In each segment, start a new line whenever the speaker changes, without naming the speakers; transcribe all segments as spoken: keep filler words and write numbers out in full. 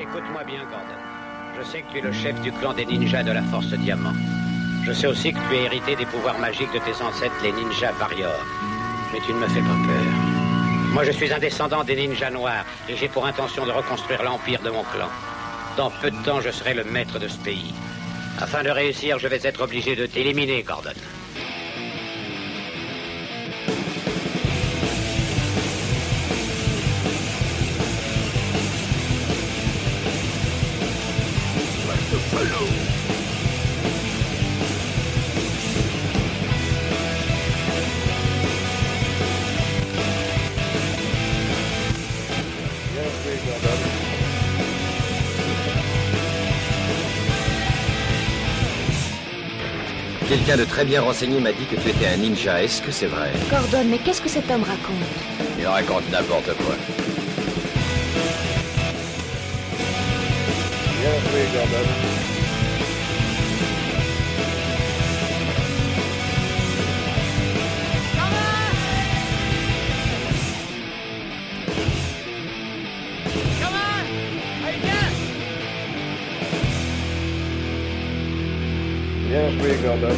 Écoute-moi bien, Gordon. Je sais que tu es le chef du clan des ninjas de la Force Diamant. Je sais aussi que tu as hérité des pouvoirs magiques de tes ancêtres, les ninjas Warriors. Mais tu ne me fais pas peur. Moi, je suis un descendant des ninjas noirs et j'ai pour intention de reconstruire l'empire de mon clan. Dans peu de temps, je serai le maître de ce pays. Afin de réussir, je vais être obligé de t'éliminer, Gordon.
Quelqu'un de très bien renseigné m'a dit que tu étais un ninja. Est-ce que c'est vrai?
Gordon, mais qu'est-ce que cet homme raconte?
Il raconte n'importe quoi.
Bien joué, Gordon. Bien joué, Gordon.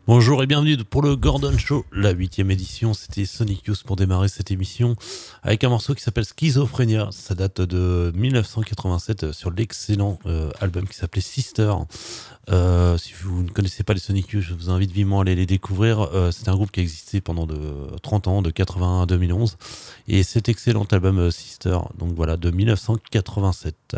Bonjour et bienvenue pour le Gordon Show, la huitième édition. C'était Sonic Youth pour démarrer cette émission avec un morceau qui s'appelle Schizophrénia. Ça date de dix-neuf cent quatre-vingt-sept sur l'excellent euh, album qui s'appelait Sister. Euh, si vous ne connaissez pas les Sonic Youth, je vous invite vivement à aller les découvrir. Euh, c'est un groupe qui a existé pendant de trente ans, de quatre-vingt-un à deux mille onze. Et cet excellent album euh, Sister, donc voilà, de dix-neuf cent quatre-vingt-sept.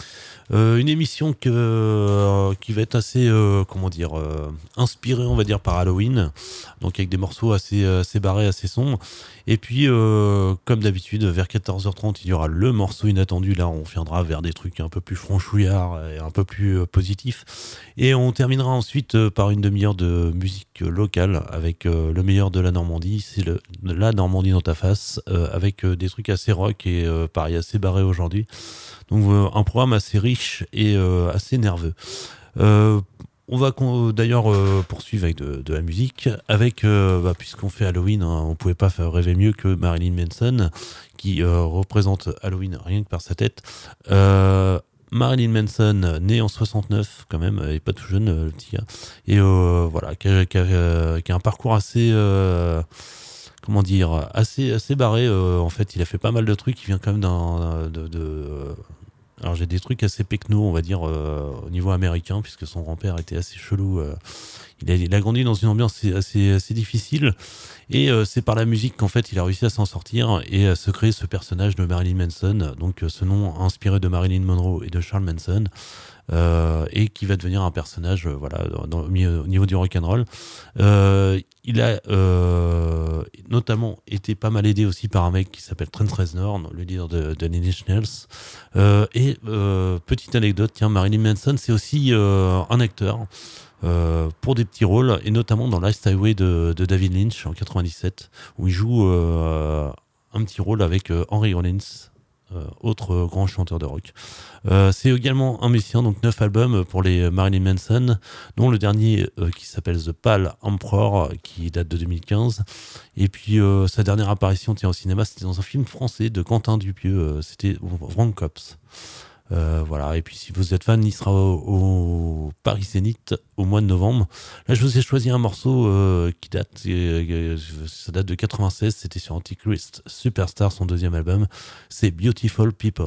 Euh, une émission que, euh, qui va être assez, euh, comment dire, euh, inspirée, on va dire, par Halloween, donc avec des morceaux assez, assez barrés, assez sombres. Et puis, euh, comme d'habitude, vers quatorze heures trente, il y aura le morceau inattendu. Là, on viendra vers des trucs un peu plus franchouillards et un peu plus euh, positifs. Et on terminera ensuite euh, par une demi-heure de musique locale avec euh, le meilleur de la Normandie. C'est le, la Normandie dans ta face, euh, avec euh, des trucs assez rock et euh, pareil, assez barrés aujourd'hui. Donc euh, un programme assez riche et euh, assez nerveux. Euh, on va con- d'ailleurs euh, poursuivre avec de, de la musique, avec euh, bah, puisqu'on fait Halloween, hein, on pouvait pas faire rêver mieux que Marilyn Manson, qui euh, représente Halloween rien que par sa tête. Euh, Marilyn Manson, né en soixante-neuf quand même, et pas tout jeune le petit gars, et euh, voilà, qui a, qui, a, euh, qui a un parcours assez... Euh, comment dire, assez, assez barré. Euh, en fait, il a fait pas mal de trucs. Il vient quand même d'un... De, de, euh, alors, j'ai des trucs assez pecno, on va dire, euh, au niveau américain, puisque son grand-père était assez chelou. Euh, il, a, il a grandi dans une ambiance assez, assez, assez difficile. Et euh, c'est par la musique qu'en fait, il a réussi à s'en sortir et à se créer ce personnage de Marilyn Manson. Donc, euh, ce nom inspiré de Marilyn Monroe et de Charles Manson. Euh, et qui va devenir un personnage euh, voilà, dans, dans, au niveau du rock'n'roll. Euh, il a euh, notamment été pas mal aidé aussi par un mec qui s'appelle Trent Reznor, le leader de, de Nine Inch Nails. Euh, et euh, petite anecdote, tiens, Marilyn Manson, c'est aussi euh, un acteur euh, pour des petits rôles, et notamment dans Last Highway de, de David Lynch en quatre-vingt-dix-sept, où il joue euh, un petit rôle avec euh, Henry Rollins. Euh, autre euh, grand chanteur de rock. Euh, c'est également un musicien, donc neuf albums pour les Marilyn Manson, dont le dernier euh, qui s'appelle The Pale Emperor, qui date de deux mille quinze. Et puis euh, sa dernière apparition tient au cinéma, c'était dans un film français de Quentin Dupieux, euh, c'était Wrong Cops. Euh, voilà, et puis si vous êtes fan, il sera au, au Paris Zénith au mois de novembre. Là, je vous ai choisi un morceau euh, qui date, euh, ça date de quatre-vingt-seize, c'était sur Antichrist Superstar, son deuxième album. C'est Beautiful People.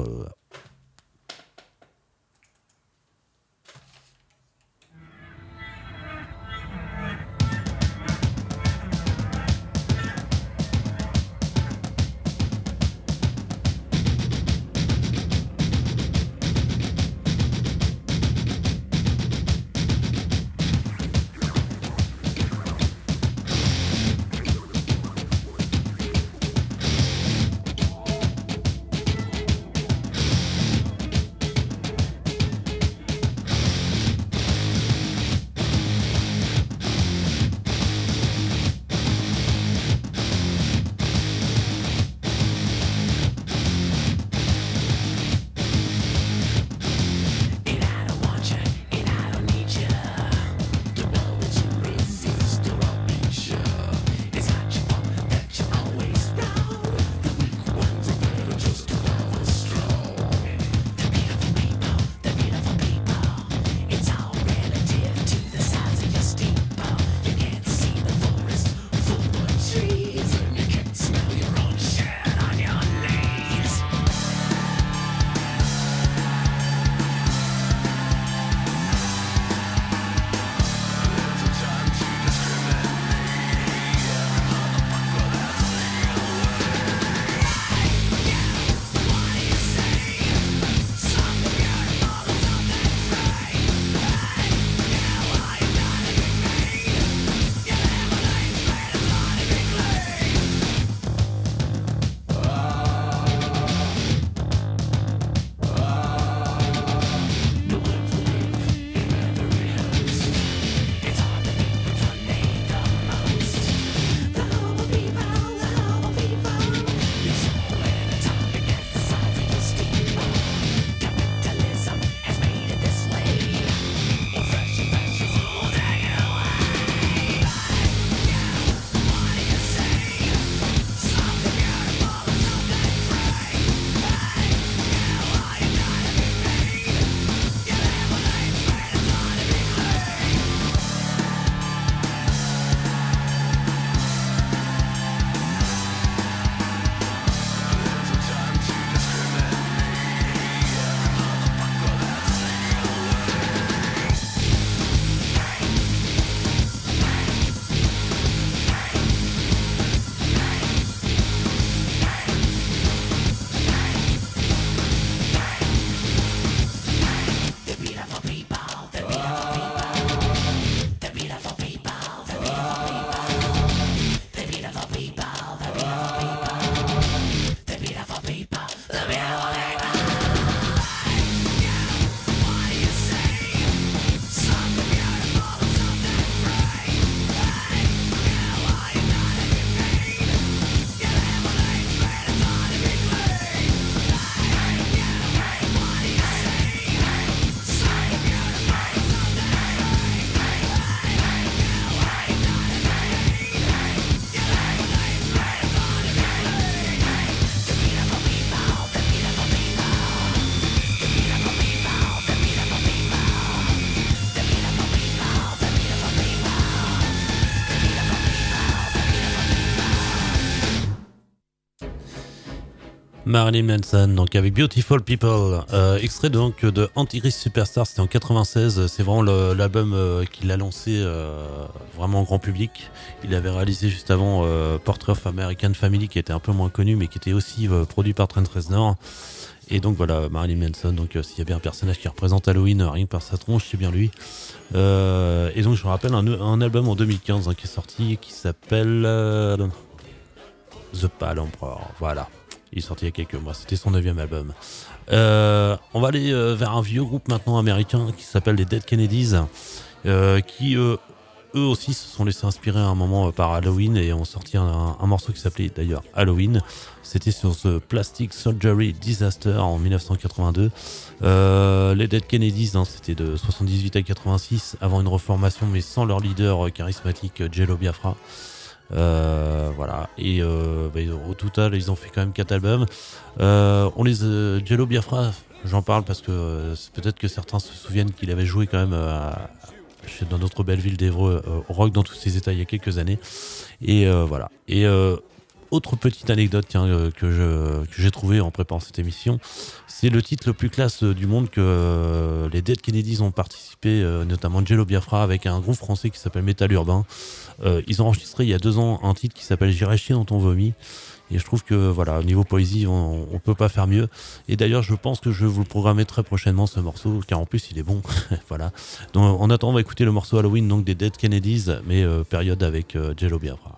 Marilyn Manson, donc avec Beautiful People, euh, extrait donc de Antichrist Superstar, c'était en quatre-vingt-seize, c'est vraiment le, l'album euh, qu'il a lancé euh, vraiment au grand public. Il avait réalisé juste avant euh, Portrait of American Family, qui était un peu moins connu, mais qui était aussi euh, produit par Trent Reznor. Et donc voilà, Marilyn Manson, donc euh, s'il y a bien un personnage qui représente Halloween, euh, rien que par sa tronche, c'est bien lui. Euh, et donc je me rappelle un, un album en deux mille quinze hein, qui est sorti, qui s'appelle euh, The Pale Emperor, voilà. Il est sorti il y a quelques mois, c'était son neuvième album. Euh, on va aller euh, vers un vieux groupe maintenant américain qui s'appelle les Dead Kennedys, euh, qui euh, eux aussi se sont laissés inspirer à un moment euh, par Halloween et ont sorti un, un morceau qui s'appelait d'ailleurs Halloween. C'était sur ce Plastic Surgery Disaster en dix-neuf cent quatre-vingt-deux. Euh, les Dead Kennedys, hein, c'était de soixante-dix-huit à quatre-vingt-six, avant une reformation mais sans leur leader euh, charismatique Jello Biafra. Euh, voilà, et euh, bah, au total ils ont fait quand même quatre albums. Euh, on les euh, Jello Biafra, j'en parle parce que euh, peut-être que certains se souviennent qu'il avait joué quand même euh, à, chez, dans notre belle ville d'Évreux euh, au Rock dans tous ses états il y a quelques années. Et euh, voilà. Et euh, autre petite anecdote tiens, euh, que, je, que j'ai trouvé en préparant cette émission, c'est le titre le plus classe euh, du monde que euh, les Dead Kennedys ont participé, euh, notamment Jello Biafra avec un groupe français qui s'appelle Metal Urbain. Euh, ils ont enregistré il y a deux ans un titre qui s'appelle J'irai chier dans ton vomi. Et je trouve que voilà, au niveau poésie, on, on peut pas faire mieux. Et d'ailleurs, je pense que je vais vous le programmer très prochainement ce morceau, car en plus il est bon. Voilà. Donc en attendant, on va écouter le morceau Halloween donc des Dead Kennedys, mais euh, période avec euh, Jello Biafra.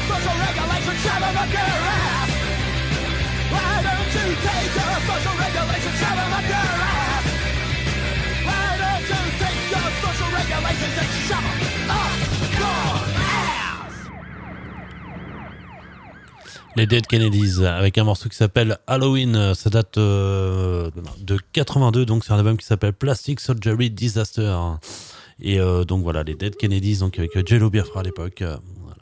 Les Dead Kennedys avec un morceau qui s'appelle Halloween, ça date euh, de quatre-vingt-deux, donc c'est un album qui s'appelle Plastic Surgery Disaster. Et euh, donc voilà, les Dead Kennedys, donc avec Jello Biafra à l'époque. Euh, voilà.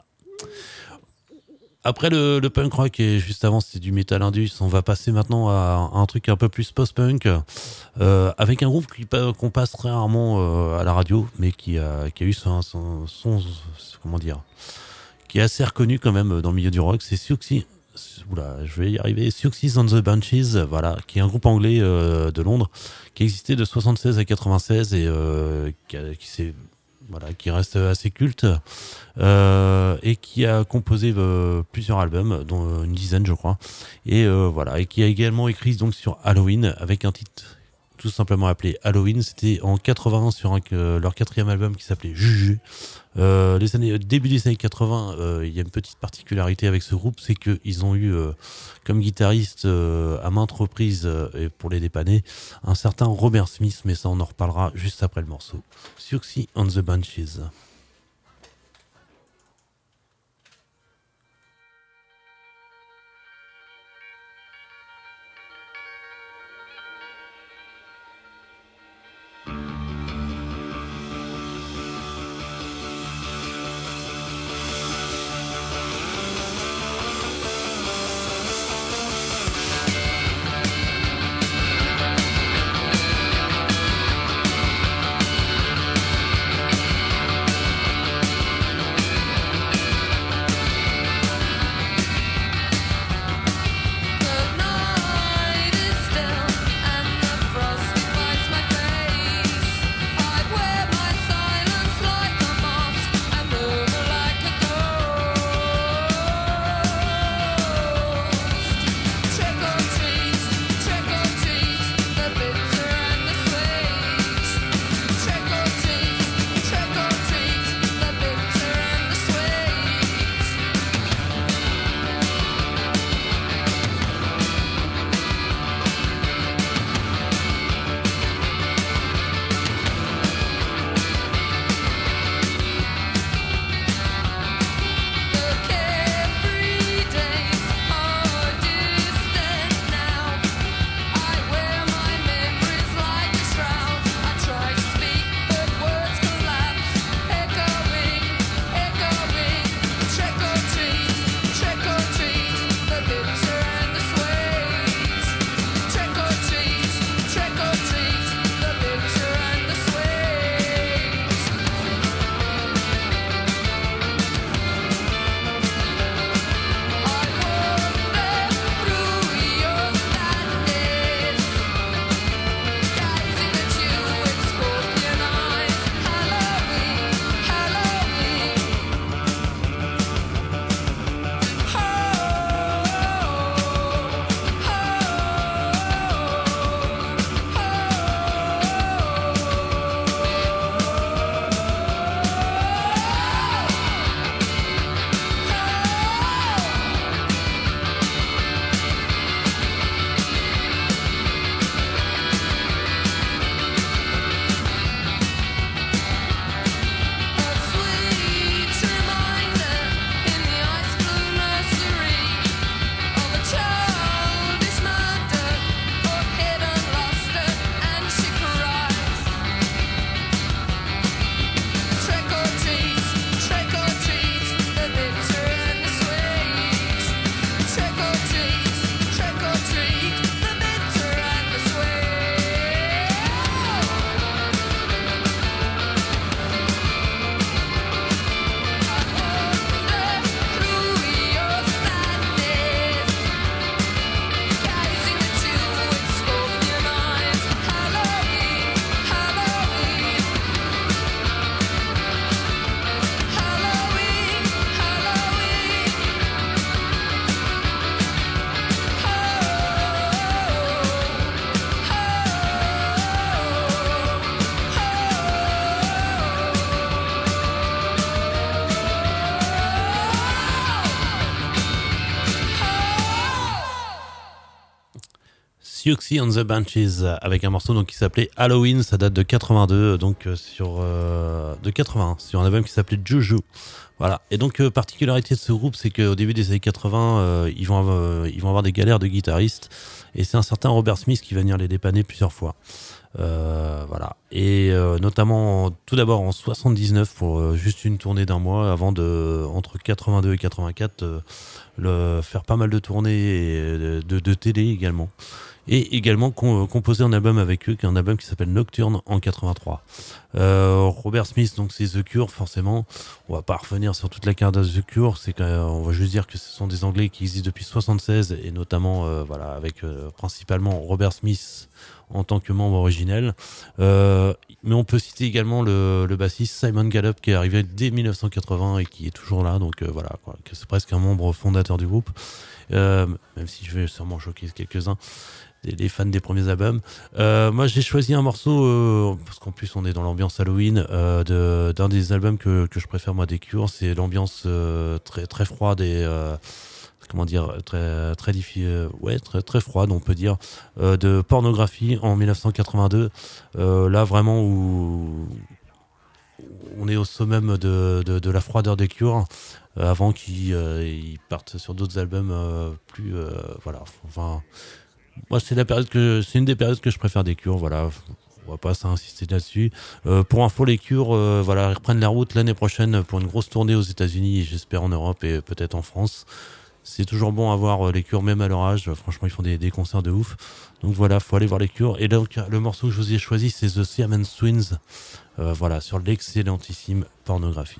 Après le, le punk rock, et juste avant c'était du metal indus, on va passer maintenant à, à un truc un peu plus post-punk, euh, avec un groupe qui, qu'on passe très rarement euh, à la radio, mais qui a, qui a eu son, son, son, comment dire, qui est assez reconnu quand même dans le milieu du rock, c'est Siouxsie. Oula, je vais y arriver. Siouxsie and the Banshees, voilà, qui est un groupe anglais euh, de Londres, qui existait de soixante-seize à quatre-vingt-seize et euh, qui, a, qui s'est voilà, qui reste assez culte, euh, et qui a composé euh, plusieurs albums, dont une dizaine je crois, et euh, voilà, et qui a également écrit donc sur Halloween avec un titre tout simplement appelé Halloween. C'était en quatre-vingts sur un, euh, leur quatrième album qui s'appelait Juju. Euh, les années, début des années quatre-vingts, euh, il y a une petite particularité avec ce groupe, c'est qu'ils ont eu euh, comme guitariste euh, à maintes reprises, euh, et pour les dépanner, un certain Robert Smith, mais ça on en reparlera juste après le morceau. Siouxsie and the Banshees.
Thank
Siouxsie and the Banshees avec un morceau donc qui s'appelait Halloween, ça date de quatre-vingt-deux, donc euh, sur euh, de quatre-vingt-un, sur un album qui s'appelait Juju. Voilà. Et donc euh, particularité de ce groupe, c'est qu'au début des années quatre-vingts, euh, ils vont avoir, euh, ils vont avoir des galères de guitaristes, et c'est un certain Robert Smith qui va venir les dépanner plusieurs fois. Euh, voilà. Et euh, notamment tout d'abord en soixante-dix-neuf pour euh, juste une tournée d'un mois, avant de entre quatre-vingt-deux et quatre-vingt-quatre euh, le, faire pas mal de tournées et de, de, de télé également. Et également com- composé un album avec eux, qui est un album qui s'appelle Nocturne en quatre-vingt-trois. Euh, Robert Smith, donc c'est The Cure, forcément. On va pas revenir sur toute la carte de The Cure, c'est qu'on va juste dire que ce sont des Anglais qui existent depuis soixante-seize, et notamment euh, voilà, avec euh, principalement Robert Smith en tant que membre originel. Euh, mais on peut citer également le, le bassiste Simon Gallup, qui est arrivé dès dix-neuf cent quatre-vingts et qui est toujours là, donc euh, voilà, quoi, que c'est presque un membre fondateur du groupe, euh, même si je vais sûrement choquer quelques-uns, les fans des premiers albums. Euh, moi, j'ai choisi un morceau, euh, parce qu'en plus, on est dans l'ambiance Halloween, euh, de, d'un des albums que, que je préfère, moi, des Cure. C'est l'ambiance euh, très, très froide et, euh, comment dire, très, très, diffi- ouais, très, très froide, on peut dire, euh, de Pornographie en dix-neuf cent quatre-vingt-deux. Euh, là, vraiment, où on est au sommet de, de, de la froideur des Cure, euh, avant qu'ils euh, ils partent sur d'autres albums euh, plus... Euh, voilà, enfin... Moi, c'est la période que c'est une des périodes que je préfère des Cure. Voilà, on va pas s'insister là-dessus. Euh, pour info, les Cure, euh, voilà, ils reprennent la route l'année prochaine pour une grosse tournée aux États-Unis, et j'espère en Europe et peut-être en France. C'est toujours bon à voir les Cure, même à leur âge. Franchement, ils font des, des concerts de ouf. Donc voilà, faut aller voir les Cure. Et donc, le morceau que je vous ai choisi, c'est The Siamese Twins. Euh, voilà, sur l'excellentissime Pornographie.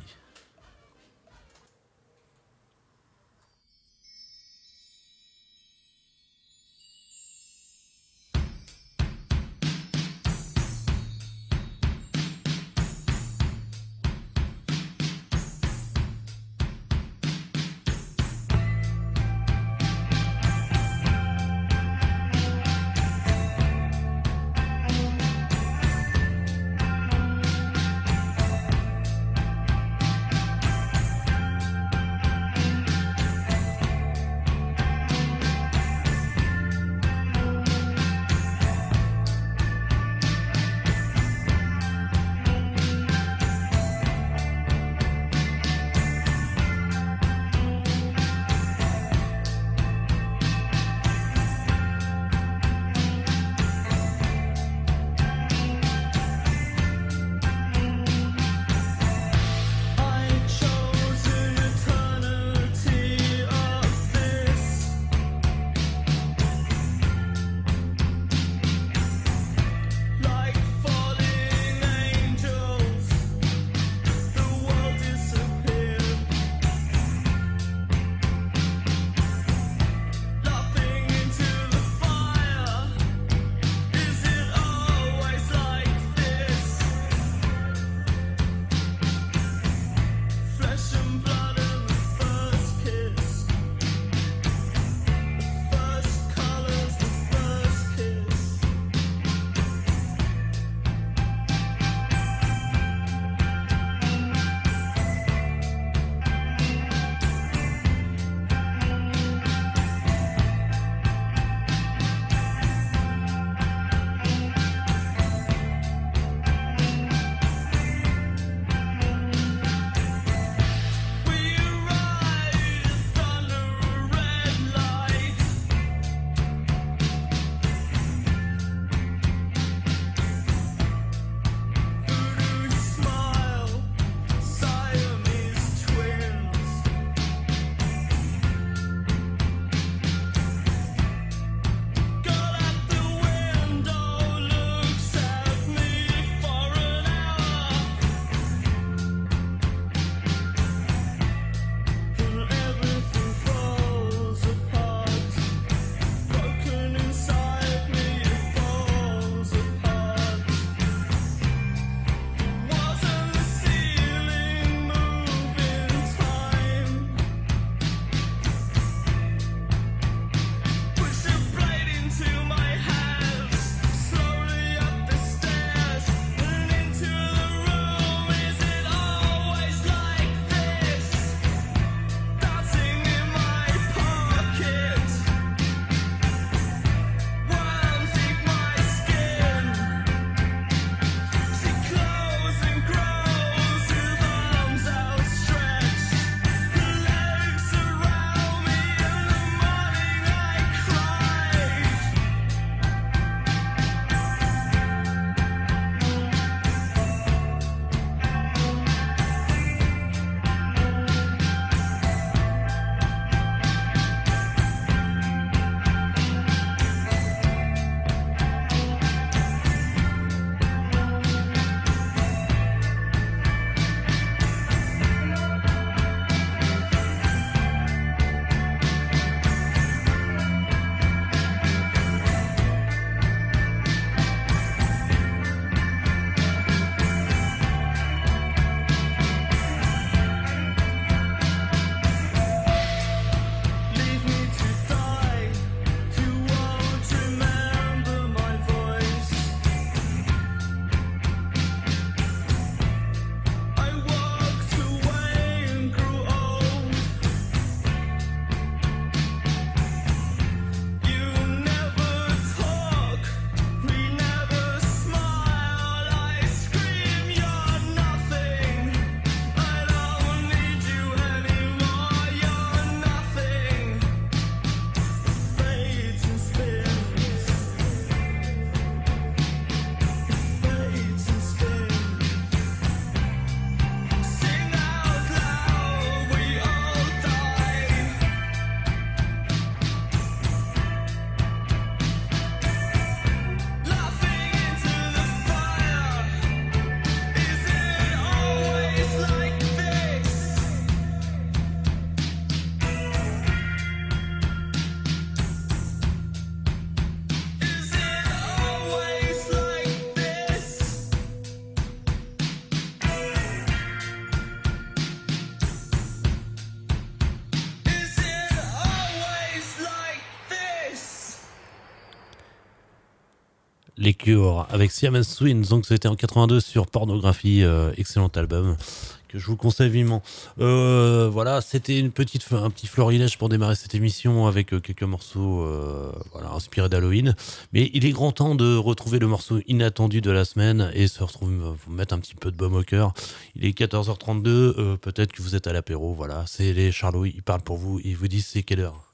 Les Cures avec Siamese Twins, donc c'était en quatre-vingt-deux sur Pornographie, euh, excellent album que je vous conseille vivement. Euh, voilà, c'était une petite, un petit florilège pour démarrer cette émission avec euh, quelques morceaux euh, voilà, inspirés d'Halloween. Mais il est grand temps de retrouver le morceau inattendu de la semaine et se retrouver, vous mettre un petit peu de baume au cœur. Il est quatorze heures trente-deux, euh, peut-être que vous êtes à l'apéro, voilà. C'est les Charlots, ils parlent pour vous, ils vous disent c'est quelle heure.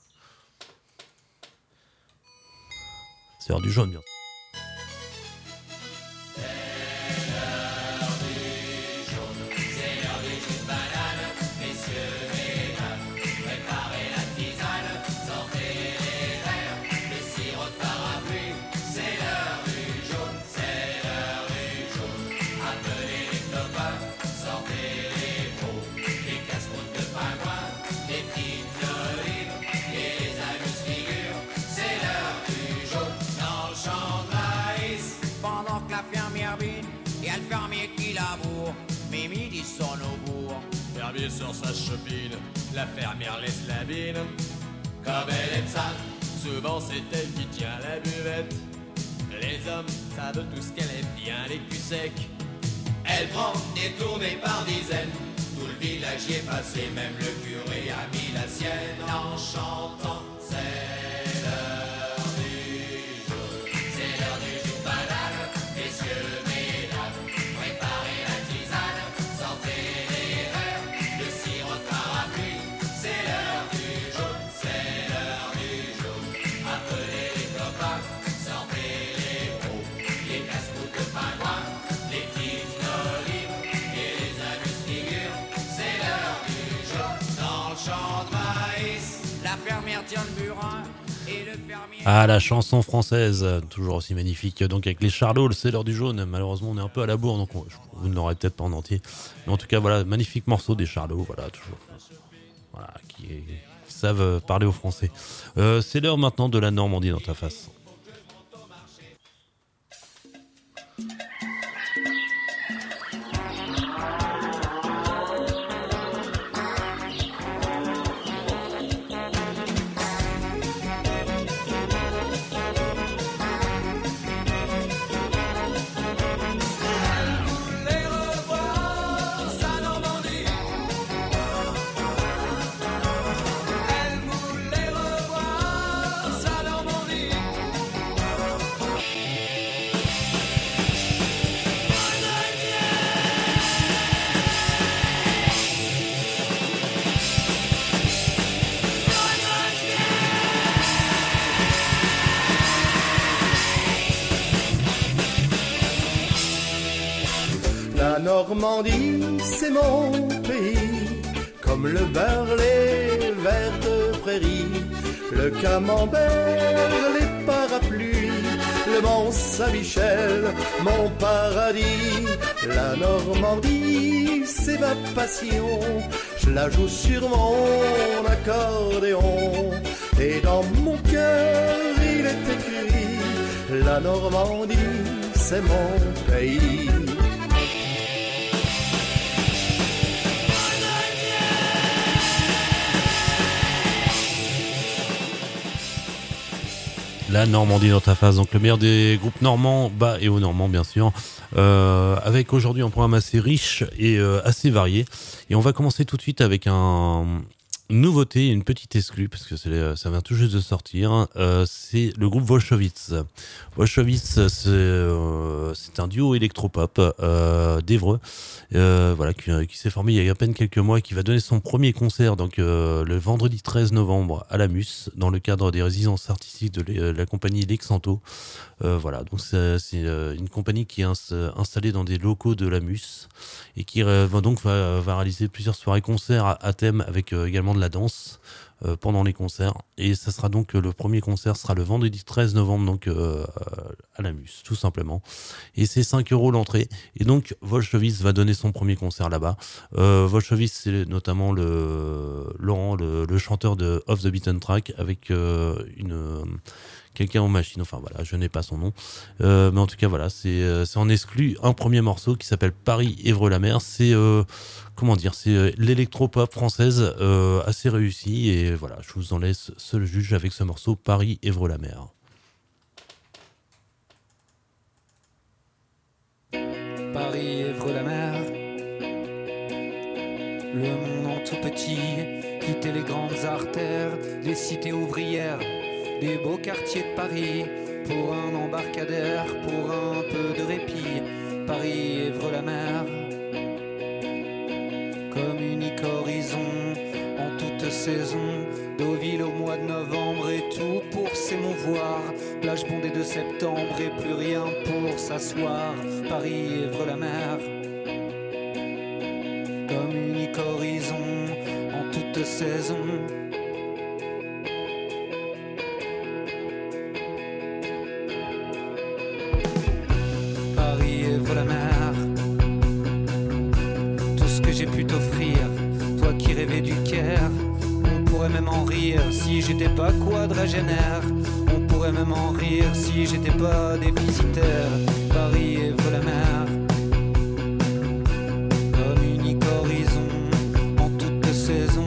C'est l'heure du jaune, bien.
Sur sa chopine, la fermière laisse la bine. Comme elle est sale, souvent c'est elle qui tient la buvette. Les hommes savent tous qu'elle aime bien les culs secs. Elle prend des tournées par dizaines. Tout le village y est passé, même le curé a mis la sienne en chantant. C'est l'heure du jour, c'est l'heure du jour banal. Messieurs, mesdames, préparez la tisane, sortez les verres, le sirop de parapluie. C'est l'heure du jour, c'est l'heure du jour. Appelez les copains, sortez les pots, les casse-croûtes de pingouins, les petites olives et les amuse-figures. C'est l'heure du jour. Dans le champ de maïs, la fermière tient le burin.
Ah, la chanson française, toujours aussi magnifique. Donc avec les Charlots, c'est l'heure du jaune. Malheureusement, on est un peu à la bourre, donc on, vous ne l'aurez peut-être pas en entier. Mais en tout cas, voilà, magnifique morceau des Charlots, voilà, toujours, voilà, qui, qui savent parler au français. Euh, c'est l'heure maintenant de la Normandie dans ta face.
Normandie, c'est mon pays, comme le beurre, les vertes prairies, le camembert, les parapluies, le Mont Saint-Michel, mon paradis. La Normandie, c'est ma passion, je la joue sur mon accordéon, et dans mon cœur il est écrit, la Normandie, c'est mon pays.
La Normandie dans ta face, donc le meilleur des groupes normands, bas et haut normands bien sûr, euh, avec aujourd'hui un programme assez riche et euh, assez varié. Et on va commencer tout de suite avec un, une nouveauté, une petite exclue, parce que c'est, ça vient tout juste de sortir, euh, c'est le groupe Wolchowitz. Wolchowitz, c'est, euh, c'est un duo électropop euh, d'Évreux, euh, voilà, qui, qui s'est formé il y a à peine quelques mois, qui va donner son premier concert donc euh, le vendredi treize novembre à la Mus, dans le cadre des résidences artistiques de, de la compagnie Lexanto. Euh, voilà, donc c'est, c'est une compagnie qui est ins- installée dans des locaux de la Mus et qui euh, va donc va, va réaliser plusieurs soirées concerts à, à thème avec euh, également de la danse euh, pendant les concerts. Et ça sera donc euh, le premier concert sera le vendredi treize novembre donc euh, à la Mus, tout simplement. Et c'est cinq euros l'entrée. Et donc Wolchowitz va donner son premier concert là-bas. Euh, Wolchowitz, c'est notamment le Laurent, le, le chanteur de Off the Beaten Track, avec euh, une euh, quelqu'un aux machines, enfin voilà, je n'ai pas son nom, euh, mais en tout cas voilà, c'est, c'est en exclu un premier morceau qui s'appelle Paris-Évreux-la-Mer. C'est euh, comment dire, c'est euh, l'électropop française euh, assez réussie, et voilà, je vous en laisse seul juge avec ce morceau Paris-Évreux-la-Mer.
Paris, Évreux-la-Mer. Le monde en tout petit, quitter les grandes artères, les cités ouvrières, des beaux quartiers de Paris, pour un embarcadère, pour un peu de répit. Paris, Évreux-la-Mer, comme unique horizon en toute saison. Deauville au mois de novembre et tout pour s'émouvoir. Plage bondée de septembre et plus rien pour s'asseoir. Paris, Évreux-la-Mer, comme unique horizon en toute saison. Paris, Évreux-la-Mer, tout ce que j'ai pu t'offrir, toi qui rêvais du Caire. On pourrait même en rire si j'étais pas quadragénaire. On pourrait même en rire si j'étais pas déficitaire. Paris, Évreux-la-Mer, comme unique horizon en toute saison.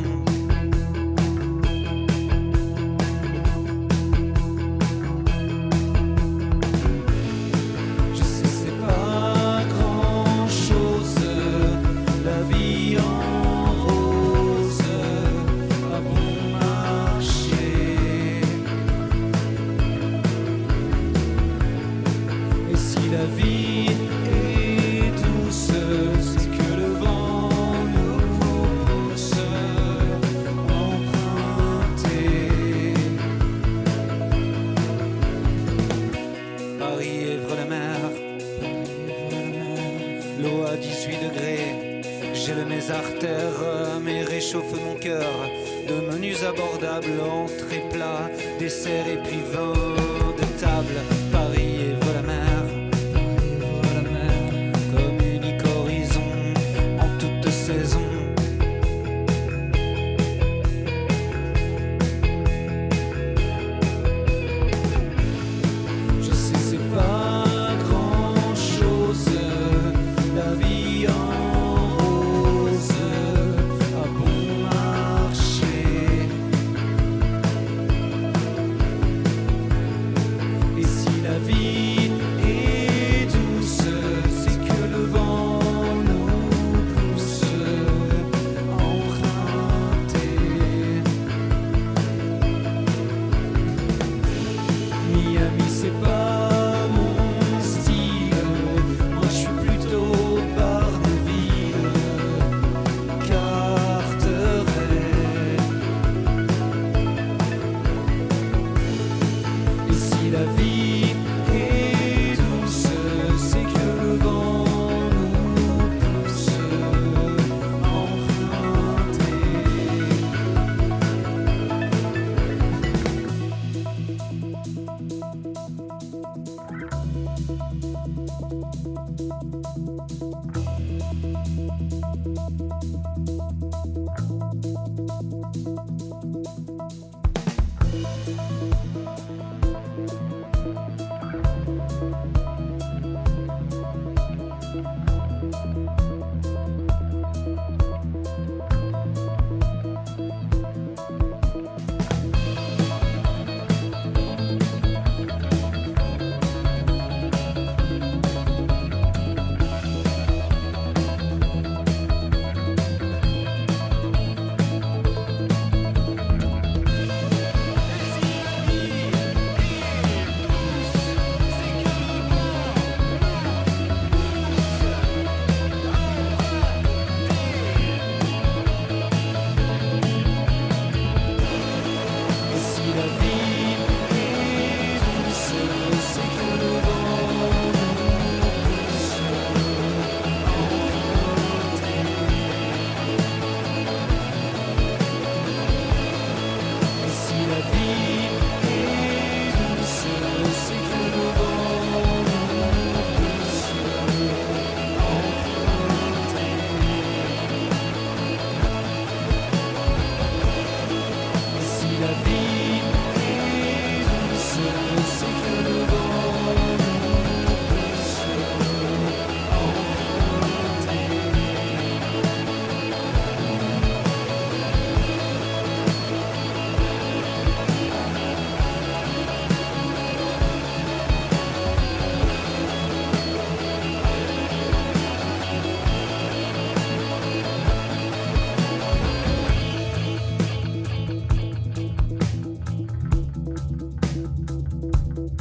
Je sais c'est pas grand chose, la vie en rose a bon marché. Et si la vie est douce, c'est que le vent nous pousse emprunter. Paris, Évreux-la-Mer, l'eau à dix-huit degrés, gèle mes artères, mais réchauffe mon cœur. De menus abordables, entrée plat, dessert et puis vin de table. Paris, Évreux-la-Mer, comme unique horizon en toute saison. Je sais c'est pas grand chose, la vie en rose a bon marché. Et si la vie est douce, c'est que le vent nous pousse emprunter. Miami c'est pas mon style, moi je suis plutôt Barneville, Carteret. Et si la vie est douce, c'est que le vent nous pousse emprunter.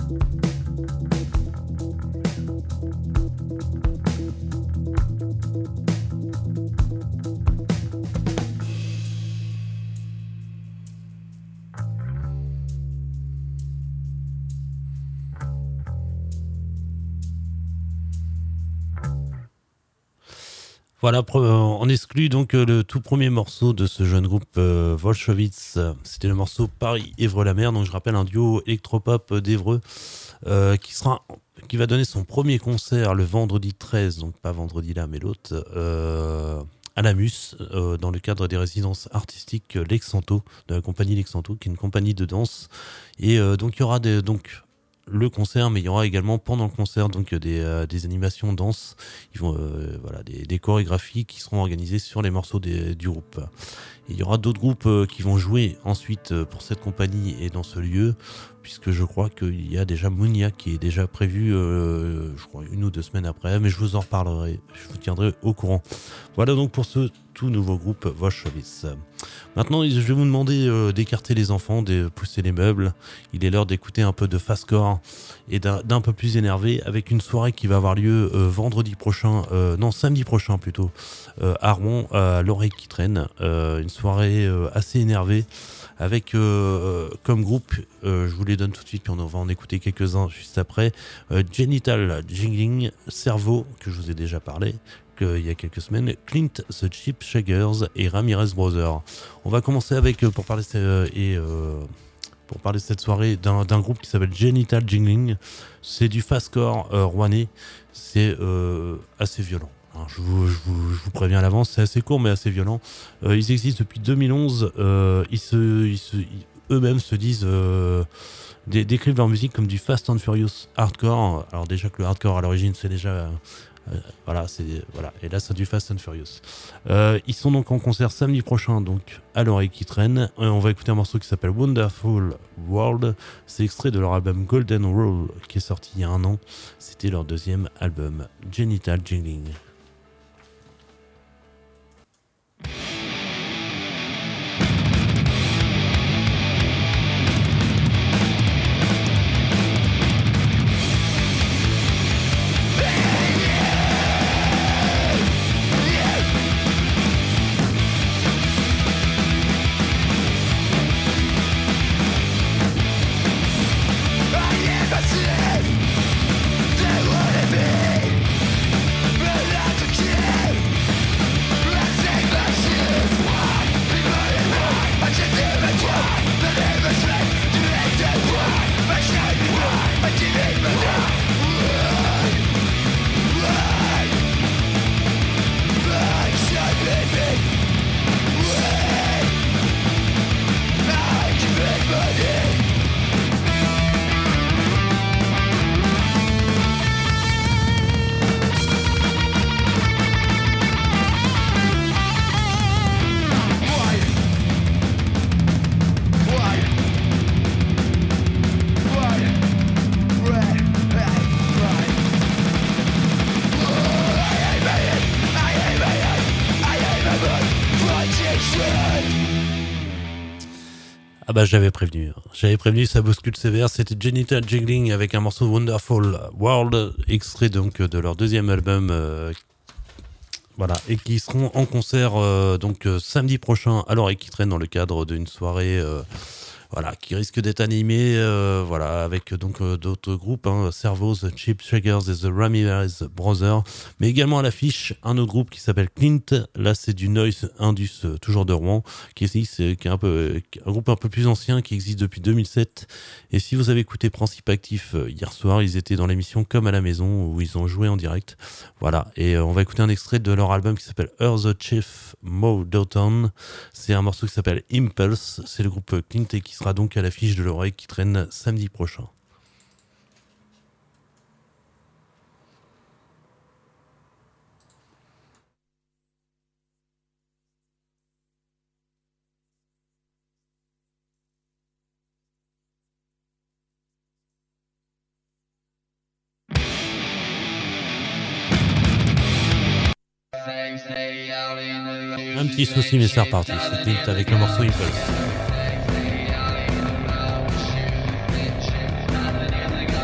Voilà, on exclut donc le tout premier morceau de ce jeune groupe euh, Volchowitz. C'était le morceau Paris-Évreux-la-Mer. Donc je rappelle un duo électropop d'Évreux euh, qui sera, qui va donner son premier concert le vendredi treize, donc pas vendredi là mais l'autre, euh, à la Mus, euh, dans le cadre des résidences artistiques Lexanto, de la compagnie Lexanto, qui est une compagnie de danse. Et euh, donc il y aura des, donc le concert, mais il y aura également pendant le concert donc des, euh, des animations danse, ils vont euh, voilà des, des chorégraphies qui seront organisées sur les morceaux des, du groupe. Et il y aura d'autres groupes euh, qui vont jouer ensuite euh, pour cette compagnie et dans ce lieu, puisque je crois qu'il y a déjà Mounia qui est déjà prévu, euh, je crois une ou deux semaines après, mais je vous en reparlerai, je vous tiendrai au courant. Voilà donc pour ce tout nouveau groupe Volchowitz. Maintenant, je vais vous demander euh, d'écarter les enfants, de pousser les meubles. Il est l'heure d'écouter un peu de fastcore et d'un, d'un peu plus énervé avec une soirée qui va avoir lieu euh, vendredi prochain, euh, non samedi prochain plutôt, euh, à Rouen, à l'oreille qui traîne. Euh, une soirée euh, assez énervée avec euh, comme groupe, euh, je vous les donne tout de suite, puis on va en écouter quelques-uns juste après. Euh, Genital Jiggling, Cerveau, que je vous ai déjà parlé il y a quelques semaines, Clint the Cheap Shaggers et Ramirez Brothers. On va commencer avec, pour parler, euh, et, euh, pour parler de cette soirée, d'un, d'un groupe qui s'appelle Genital Jiggling. C'est du fastcore euh, rouennais, c'est euh, assez violent. Alors, je, vous, je, vous, je vous préviens à l'avance, c'est assez court mais assez violent. Euh, ils existent depuis deux mille onze, euh, ils se, ils se, ils, eux-mêmes se disent... Euh, dé- décrivent leur musique comme du Fast and Furious hardcore. Alors déjà que le hardcore à l'origine c'est déjà... Euh, Euh, voilà, c'est voilà, et là c'est du Fast and Furious. Euh, ils sont donc en concert samedi prochain, donc à l'oreille qui traîne. Euh, on va écouter un morceau qui s'appelle Wonderful World. C'est extrait de leur album Golden Rule qui est sorti il y a un an. C'était leur deuxième album, Genital Jiggling. Ah bah j'avais prévenu, j'avais prévenu, ça bouscule sévère. C'était Genital Jiggling avec un morceau Wonderful World, extrait donc de leur deuxième album, euh, voilà, et qui seront en concert euh, donc euh, samedi prochain à l'oreille qui traîne dans le cadre d'une soirée, euh, voilà, qui risque d'être animée, euh, voilà, avec donc euh, d'autres groupes, hein, Servo, The Cheap Shaggers et The Ramirez Brothers, mais également à l'affiche un autre groupe qui s'appelle Clint. Là, c'est du Noise Indus, euh, toujours de Rouen, qui existe, euh, qui est un peu un groupe un peu plus ancien, qui existe depuis deux mille sept. Et si vous avez écouté Principe Actif euh, hier soir, ils étaient dans l'émission Comme à la maison où ils ont joué en direct. Voilà, et euh, on va écouter un extrait de leur album qui s'appelle Earth the Chief Mo Doughton. C'est un morceau qui s'appelle Impulse. C'est le groupe Clint et qui sera donc à l'affiche de l'oreille qui traîne samedi prochain. Un petit souci mais c'est reparti, c'est Clint avec le morceau Impulse.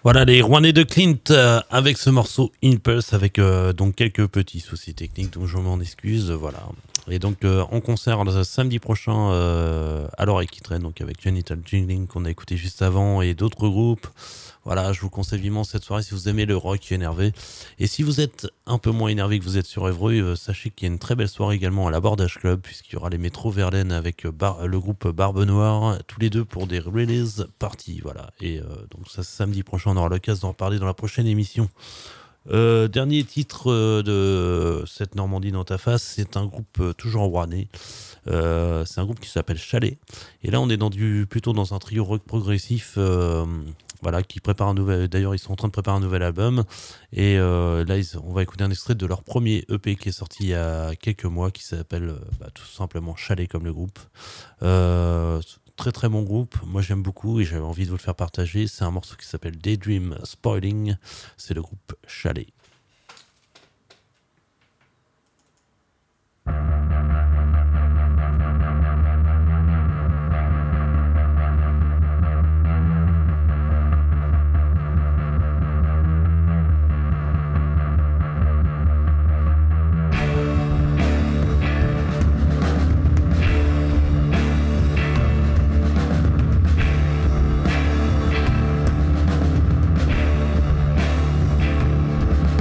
Voilà les Rouennais de Clint euh, avec ce morceau Impulse avec euh, donc quelques petits soucis techniques donc je m'en excuse voilà et donc euh, en concert le samedi prochain euh, à l'oreille qui traîne donc avec Genital Jingling qu'on a écouté juste avant et d'autres groupes. Voilà, je vous conseille vivement cette soirée si vous aimez le rock énervé. Et si vous êtes un peu moins énervé que vous êtes sur Évreux, euh, sachez qu'il y a une très belle soirée également à l'Abordage Club, puisqu'il y aura les Métro Verlaine avec Bar- le groupe Barbe Noire, tous les deux pour des release parties. Voilà. Et euh, donc ça, samedi prochain, on aura l'occasion d'en parler dans la prochaine émission. Euh, dernier titre euh, de cette Normandie dans ta face, c'est un groupe euh, toujours en rouennais. Euh, c'est un groupe qui s'appelle Chalet. Et là, on est dans du, plutôt dans un trio rock progressif. Euh, Voilà, qui prépare un nouvel. D'ailleurs, ils sont en train de préparer un nouvel album. Et euh, là, ils, on va écouter un extrait de leur premier E P qui est sorti il y a quelques mois, qui s'appelle bah, tout simplement Chalet comme le groupe. Euh, très très bon groupe. Moi, j'aime beaucoup et j'avais envie de vous le faire partager. C'est un morceau qui s'appelle Daydream Spoiling. C'est le groupe Chalet.
Thank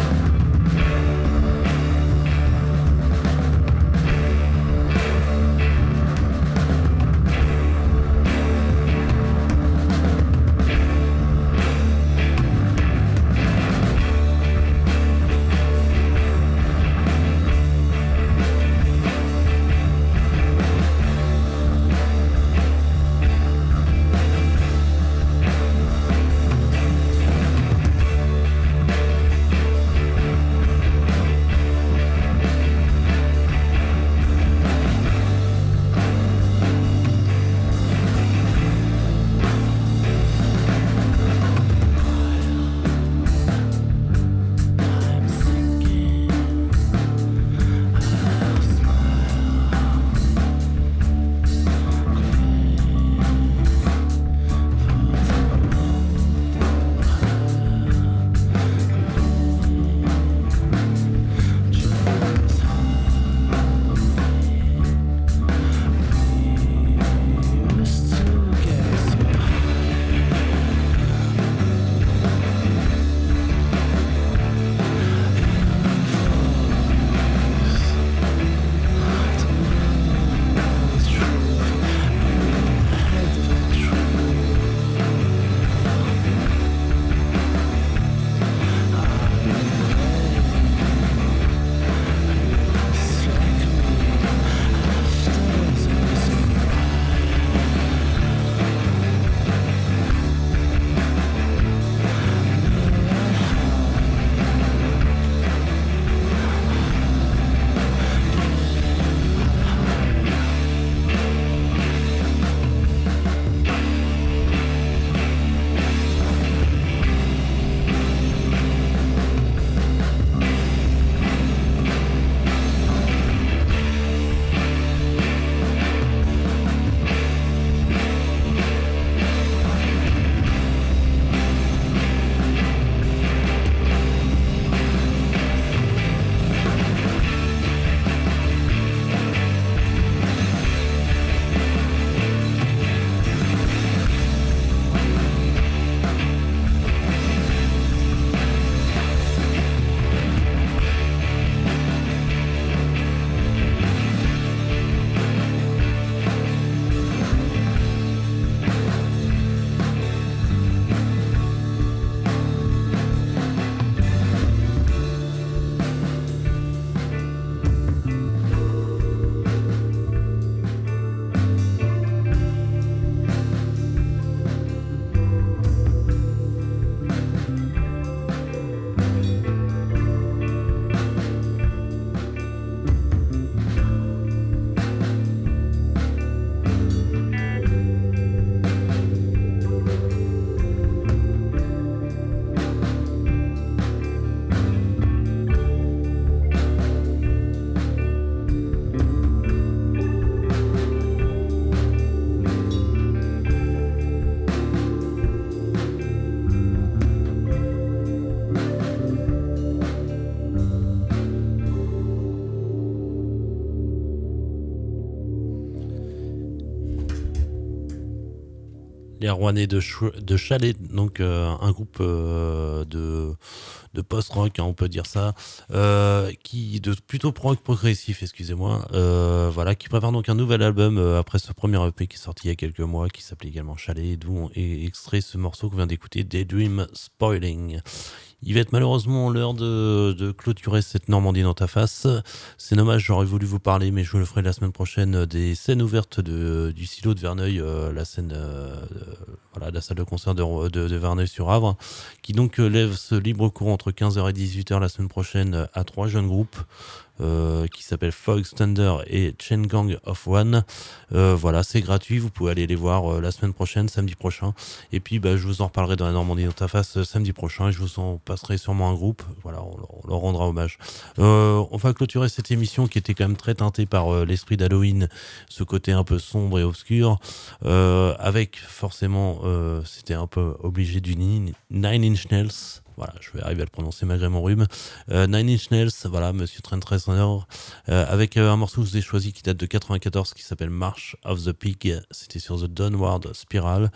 Les Rouennais de, Ch- de Chalet, donc euh, un groupe euh, de, de post-rock, hein, on peut dire ça, euh, qui de plutôt rock progressif, excusez-moi, euh, voilà, qui prépare donc un nouvel album euh, après ce premier E P qui est sorti il y a quelques mois, qui s'appelait également Chalet, d'où est extrait ce morceau qu'on vient d'écouter, Daydream Spoiling. Il va être malheureusement l'heure de, de clôturer cette Normandie dans ta face. C'est dommage, j'aurais voulu vous parler, mais je le ferai la semaine prochaine, des scènes ouvertes de, du silo de Verneuil, euh, la scène, euh, de, voilà, la salle de concert de, de, de Verneuil-sur-Avre, qui donc euh, lève ce libre cours entre quinze heures et dix-huit heures la semaine prochaine à trois jeunes groupes. Euh, qui s'appelle Fog Thunder et Chain Gang of One. Euh, voilà, c'est gratuit, vous pouvez aller les voir euh, la semaine prochaine, samedi prochain. Et puis bah, je vous en reparlerai dans la Normandie dans ta face euh, samedi prochain et je vous en passerai sûrement un groupe. Voilà, on, on leur rendra hommage. Euh, on va clôturer cette émission qui était quand même très teintée par euh, l'esprit d'Halloween, ce côté un peu sombre et obscur, euh, avec forcément, euh, c'était un peu obligé du Nine Inch Nails. Voilà, je vais arriver à le prononcer malgré mon rhume. Euh, Nine Inch Nails, voilà, Monsieur Trent Reznor, euh, avec euh, un morceau que je vous ai choisi qui date de quatre-vingt-quatorze, qui s'appelle March of the Pig. C'était sur The Downward Spiral.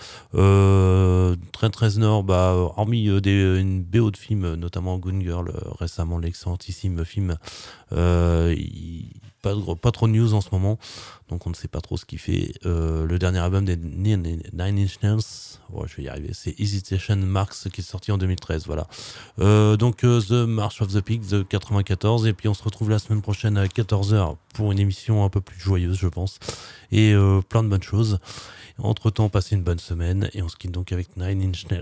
Euh, Trent Reznor, bah, hormis euh, des, une B O de film, notamment Gone Girl, euh, récemment l'excellentissime film, euh, il, pas, pas trop de news en ce moment, donc on ne sait pas trop ce qu'il fait. Euh, le dernier album des Nine Inch Nails, oh, je vais y arriver, c'est Hesitation Marks, qui est sorti en deux mille treize, voilà. Euh, donc euh, The March of the Pigs de quatre-vingt-quatorze, et puis on se retrouve la semaine prochaine à quatorze heures pour une émission un peu plus joyeuse, je pense, et euh, plein de bonnes choses. Entre temps, passez une bonne semaine, et on se quitte donc avec Nine Inch Nails.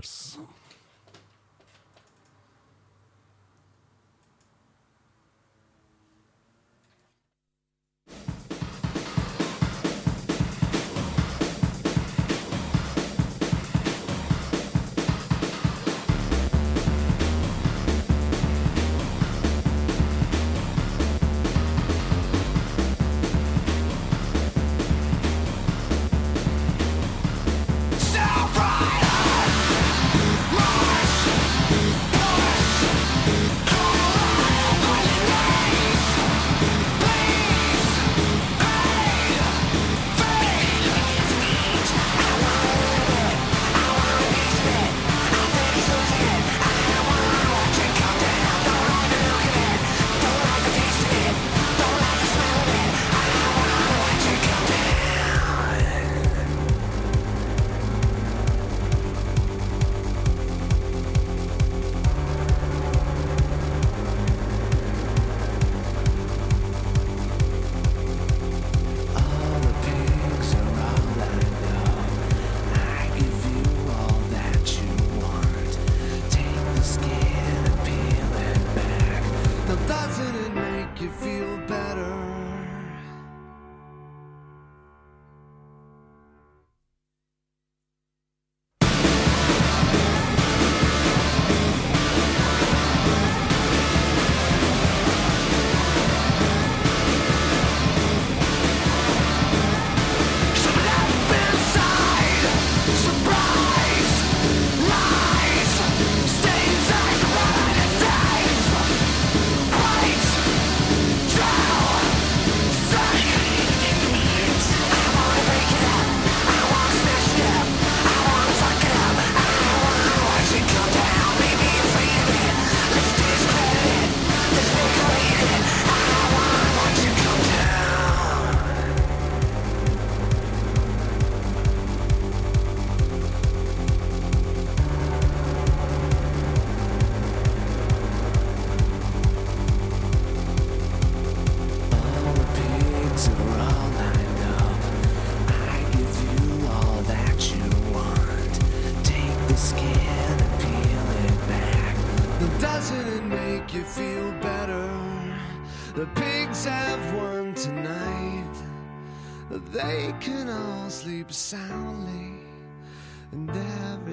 They can all sleep soundly and never